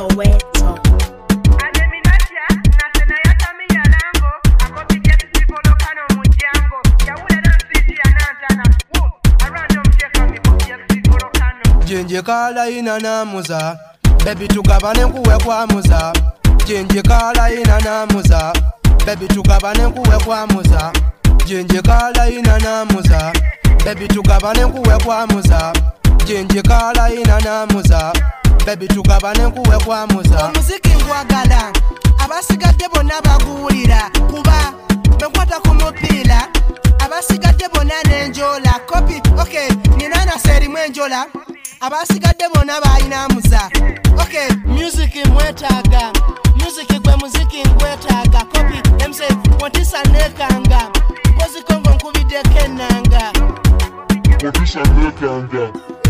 Soweto. Jinji kala ina namuza, baby tukabane kuwe kwa muza. Jinji kala ina namuza, baby tukabane kuwe kwa muza. Jinji kala ina namuza, baby tukabane kuwe kwa muza. Jinji kala ina namuza, baby tukabane kuwe kwa muza. Omuziki ngwagala, abasigadde bonna baguwulira, kuba benkwata ku mupiira, abasigadde bonna n'enjola. Kopi, okay, nina naserimu enjola, abasigadde bonna bayinamuza. Okay, music mwetaaga, music gwe muziki ngwetaaga. Kopi, MC, Montisa nekanga, Kozi Kongo nkubideko ennanga. Montisa nekanga.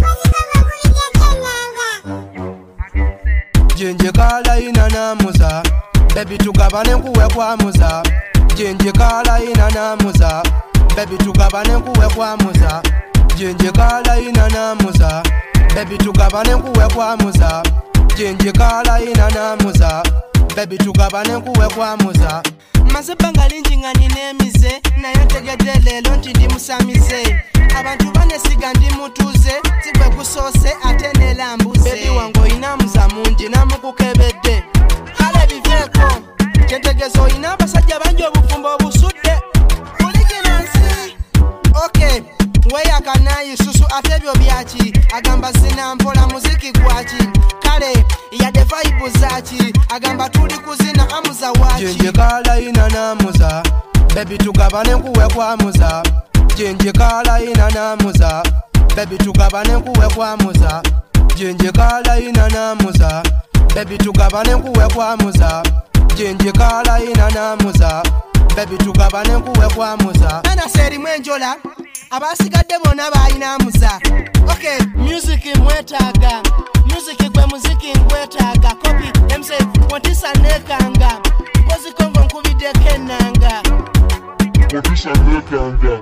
Jinji kala ina namuza, baby tukabane kuwe kwa muza. Jinji kala ina namuza, baby tukabane kuwe kwa muza. Jinji kala ina namuza, baby tukabane kuwe kwa muza. Jinji kala ina namuza, baby tukabane kuwe kwa muza. Mazebanga lingi nga ninemize, naye ntegedde leero nti ndi musamize. Abantu banesiga ndi mutuze, sigwe gusoose ate neelambuze. Baby wange oyina muza mungi namukukebedde, kale biveeko kyentegeeza oyina abasajja bangi obufumbo obusudde. Oliginansi okay, weyaka nayisusu ate ebyo byaki, agamba sinampola muziki gwaki, kale yadde vaibu zaki, agamba tuli kuzina amuza waki. Jinji kala ina namuza, baby tukabane kuwe kwa muza. Jinji kala ina namuza, baby tukabane kuwe kwa muza. Jinji kala ina namuza, baby tukabane kuwe kwa muza. Jinji kala ina namuza, baby tukabane kuwe kwa muza. Ana serimu enjola, abasigadde bonna bayinamuza. Okay, music mwetaaga, music gwe muziki ngwetaaga. Kopi, MC, Montisa nekanga, Kozi Kongo nkubideko ennanga. Montisa nekanga.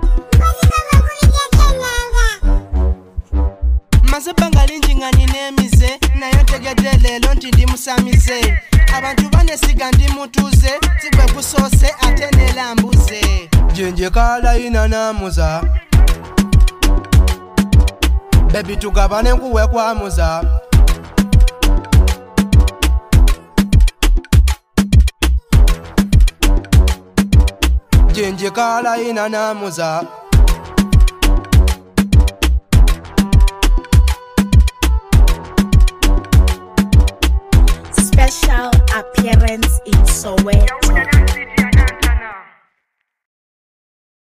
Mazebanga lingi nga ninemize, naye ntegedde leero nti ndi musamize. Abantu banesiga ndi mutuze, sigwe gusoose ate neelambuze. Jinji kala ina namuza, baby tukabane kuwe kwa muza. Jinji kala ina namuza. Special appearance in Soweto.